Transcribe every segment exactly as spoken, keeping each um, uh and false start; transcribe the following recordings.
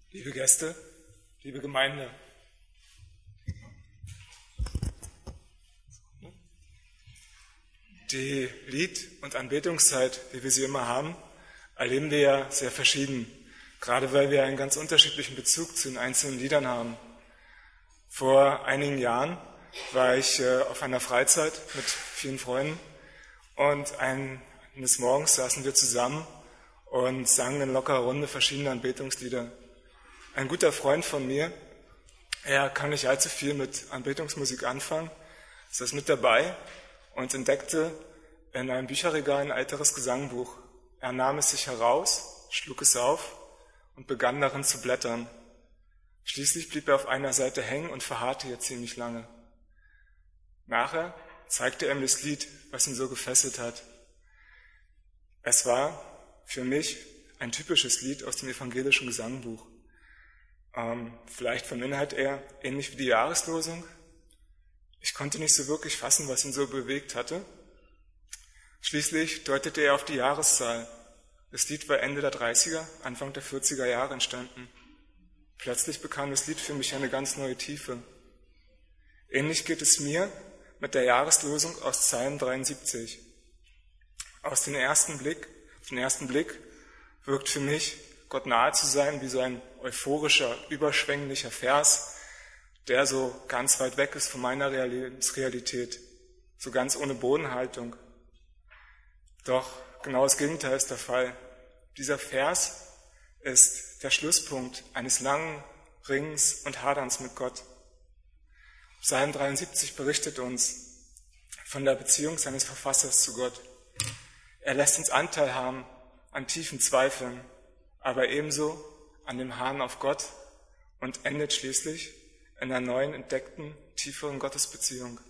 Liebe Gäste, liebe Gemeinde, die Lied- und Anbetungszeit, wie wir sie immer haben, erleben wir ja sehr verschieden, gerade weil wir einen ganz unterschiedlichen Bezug zu den einzelnen Liedern haben. Vor einigen Jahren war ich äh, auf einer Freizeit mit vielen Freunden und eines Morgens saßen wir zusammen und sangen in lockerer Runde verschiedene Anbetungslieder. Ein guter Freund von mir, er kann nicht allzu viel mit Anbetungsmusik anfangen, saß mit dabei und entdeckte in einem Bücherregal ein älteres Gesangbuch. Er nahm es sich heraus, schlug es auf und begann darin zu blättern. Schließlich blieb er auf einer Seite hängen und verharrte hier ziemlich lange. Nachher zeigte er mir das Lied, was ihn so gefesselt hat. Es war für mich ein typisches Lied aus dem evangelischen Gesangbuch. Ähm, vielleicht vom Inhalt eher ähnlich wie die Jahreslosung. Ich konnte nicht so wirklich fassen, was ihn so bewegt hatte. Schließlich deutete er auf die Jahreszahl. Das Lied war Ende der dreißiger, Anfang der vierziger Jahre entstanden. Plötzlich bekam das Lied für mich eine ganz neue Tiefe. Ähnlich geht es mir mit der Jahreslosung aus Psalm dreiundsiebzig. Aus dem ersten Blick, auf den ersten Blick wirkt für mich, Gott nahe zu sein, wie so ein euphorischer, überschwänglicher Vers, der so ganz weit weg ist von meiner Realität, so ganz ohne Bodenhaltung. Doch genau das Gegenteil ist der Fall. Dieser Vers ist der Schlusspunkt eines langen Ringens und Haderns mit Gott. Psalm dreiundsiebzig berichtet uns von der Beziehung seines Verfassers zu Gott. Er lässt uns Anteil haben an tiefen Zweifeln, aber ebenso an dem Harren auf Gott und endet schließlich in einer neuen, entdeckten, tieferen Gottesbeziehung.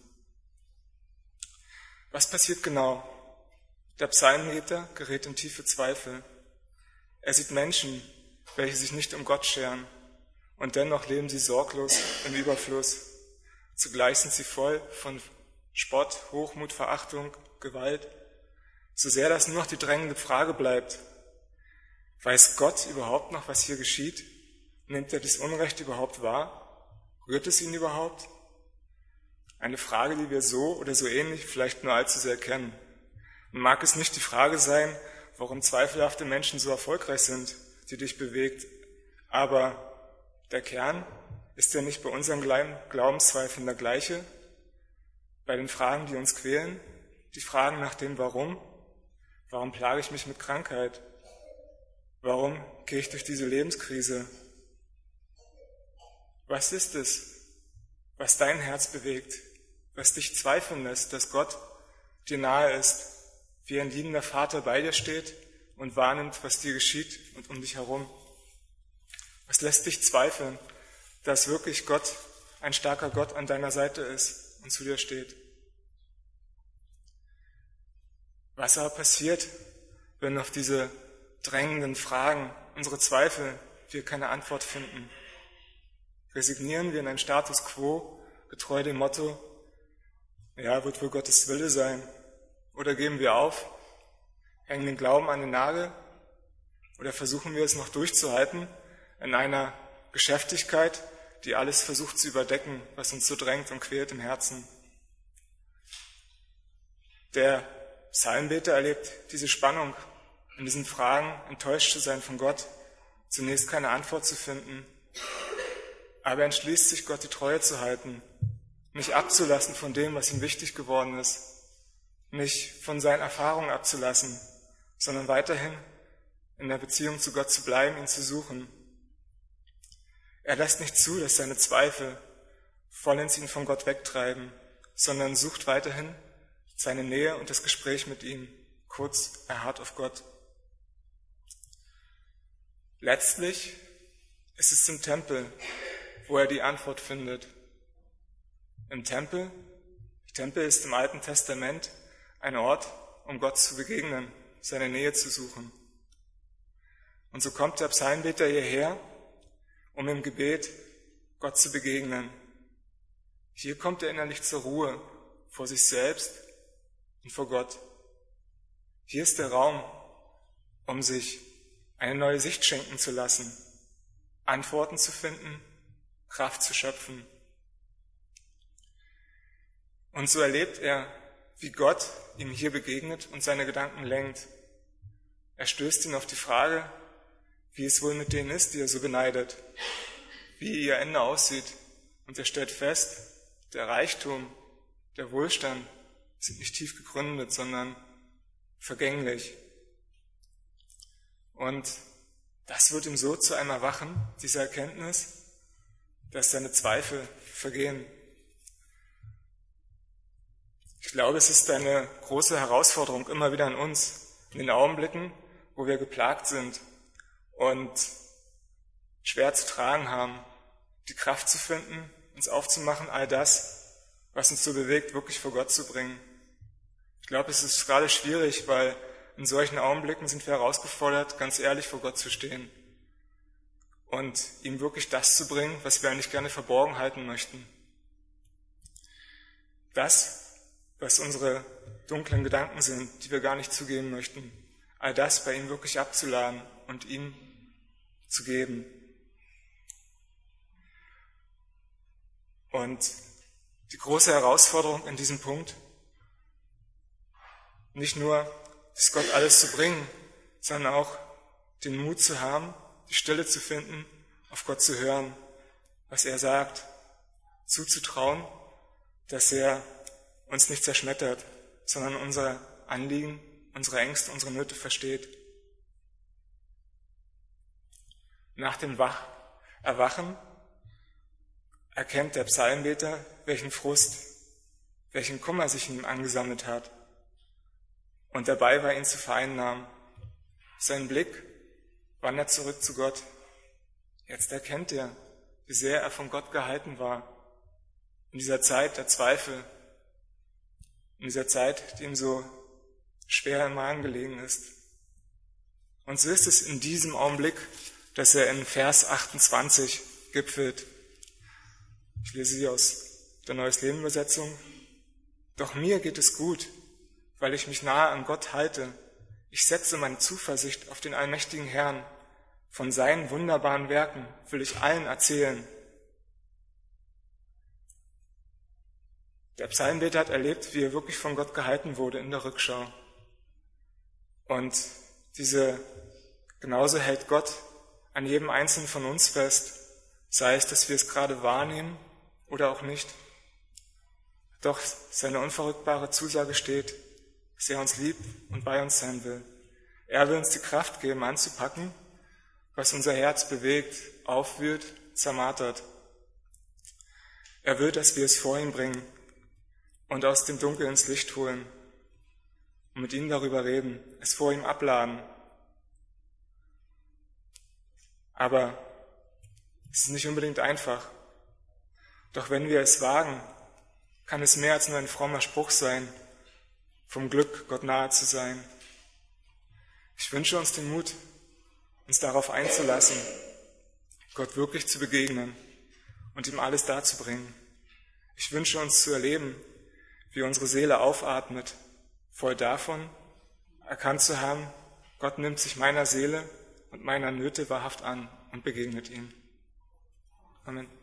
Was passiert genau? Der Psalmbeter gerät in tiefe Zweifel. Er sieht Menschen, welche sich nicht um Gott scheren, und dennoch leben sie sorglos im Überfluss. Zugleich sind sie voll von Spott, Hochmut, Verachtung, Gewalt, so sehr dass nur noch die drängende Frage bleibt: Weiß Gott überhaupt noch, was hier geschieht? Nimmt er das Unrecht überhaupt wahr? Rührt es ihn überhaupt? Eine Frage, die wir so oder so ähnlich vielleicht nur allzu sehr kennen. Und mag es nicht die Frage sein, warum zweifelhafte Menschen so erfolgreich sind, die dich bewegt, aber der Kern, ist ja nicht bei unseren Glaubenszweifeln der gleiche? Bei den Fragen, die uns quälen, die Fragen nach dem Warum? Warum plage ich mich mit Krankheit? Warum gehe ich durch diese Lebenskrise? Was ist es, was dein Herz bewegt, was dich zweifeln lässt, dass Gott dir nahe ist, wie ein liebender Vater bei dir steht und wahrnimmt, was dir geschieht und um dich herum? Was lässt dich zweifeln, dass wirklich Gott, ein starker Gott an deiner Seite ist und zu dir steht? Was aber passiert, wenn auf diese drängenden Fragen, unsere Zweifel, wir keine Antwort finden? Resignieren wir in einen Status quo, getreu dem Motto, ja, wird wohl Gottes Wille sein? Oder geben wir auf, hängen den Glauben an den Nagel? Oder versuchen wir es noch durchzuhalten in einer Geschäftigkeit, die alles versucht zu überdecken, was uns so drängt und quält im Herzen? Der Psalmbeter erlebt diese Spannung, in diesen Fragen enttäuscht zu sein von Gott, zunächst keine Antwort zu finden, aber er entschließt sich, Gott die Treue zu halten, nicht abzulassen von dem, was ihm wichtig geworden ist, nicht von seinen Erfahrungen abzulassen, sondern weiterhin in der Beziehung zu Gott zu bleiben, ihn zu suchen. Er lässt nicht zu, dass seine Zweifel vollends ihn von Gott wegtreiben, sondern sucht weiterhin seine Nähe und das Gespräch mit ihm. Kurz, er harrt auf Gott. Letztlich ist es im Tempel, wo er die Antwort findet. Im Tempel, der Tempel ist im Alten Testament ein Ort, um Gott zu begegnen, seine Nähe zu suchen. Und so kommt der Psalmbeter hierher, um im Gebet Gott zu begegnen. Hier kommt er innerlich zur Ruhe, vor sich selbst und vor Gott. Hier ist der Raum, um sich eine neue Sicht schenken zu lassen, Antworten zu finden, Kraft zu schöpfen. Und so erlebt er, wie Gott ihm hier begegnet und seine Gedanken lenkt. Er stößt ihn auf die Frage, wie es wohl mit denen ist, die er so beneidet, wie ihr Ende aussieht. Und er stellt fest, der Reichtum, der Wohlstand sind nicht tief gegründet, sondern vergänglich. Und das wird ihm so zu einem Erwachen, diese Erkenntnis, dass seine Zweifel vergehen. Ich glaube, es ist eine große Herausforderung immer wieder an uns, in den Augenblicken, wo wir geplagt sind und schwer zu tragen haben, die Kraft zu finden, uns aufzumachen, all das, was uns so bewegt, wirklich vor Gott zu bringen. Ich glaube, es ist gerade schwierig, weil in solchen Augenblicken sind wir herausgefordert, ganz ehrlich vor Gott zu stehen und ihm wirklich das zu bringen, was wir eigentlich gerne verborgen halten möchten. Das, was unsere dunklen Gedanken sind, die wir gar nicht zugeben möchten, all das bei ihm wirklich abzuladen und ihm zu geben. Und die große Herausforderung in diesem Punkt, nicht nur, das Gott alles zu bringen, sondern auch den Mut zu haben, die Stille zu finden, auf Gott zu hören, was er sagt, zuzutrauen, dass er uns nicht zerschmettert, sondern unser Anliegen, unsere Ängste, unsere Nöte versteht. Nach dem Wach- Erwachen erkennt der Psalmbeter, welchen Frust, welchen Kummer sich in ihm angesammelt hat und dabei war, ihn zu vereinnahmen. Sein Blick wandert zurück zu Gott. Jetzt erkennt er, wie sehr er von Gott gehalten war. In dieser Zeit der Zweifel, in dieser Zeit, die ihm so schwer im Magen gelegen ist. Und so ist es in diesem Augenblick, dass er in Vers achtundzwanzig gipfelt. Ich lese sie aus der Neues Leben Übersetzung. Doch mir geht es gut, weil ich mich nahe an Gott halte. Ich setze meine Zuversicht auf den allmächtigen Herrn. Von seinen wunderbaren Werken will ich allen erzählen. Der Psalmbeter hat erlebt, wie er wirklich von Gott gehalten wurde in der Rückschau. Und diese, genauso hält Gott an jedem Einzelnen von uns fest, sei es, dass wir es gerade wahrnehmen oder auch nicht. Doch seine unverrückbare Zusage steht, dass er uns liebt und bei uns sein will. Er will uns die Kraft geben, anzupacken, was unser Herz bewegt, aufwühlt, zermartert. Er will, dass wir es vor ihm bringen und aus dem Dunkel ins Licht holen und mit ihm darüber reden, es vor ihm abladen. Aber es ist nicht unbedingt einfach. Doch wenn wir es wagen, kann es mehr als nur ein frommer Spruch sein, vom Glück, Gott nahe zu sein. Ich wünsche uns den Mut, uns darauf einzulassen, Gott wirklich zu begegnen und ihm alles darzubringen. Ich wünsche uns zu erleben, wie unsere Seele aufatmet, voll davon, erkannt zu haben, Gott nimmt sich meiner Seele und meiner Nöte wahrhaft an und begegnet ihm. Amen.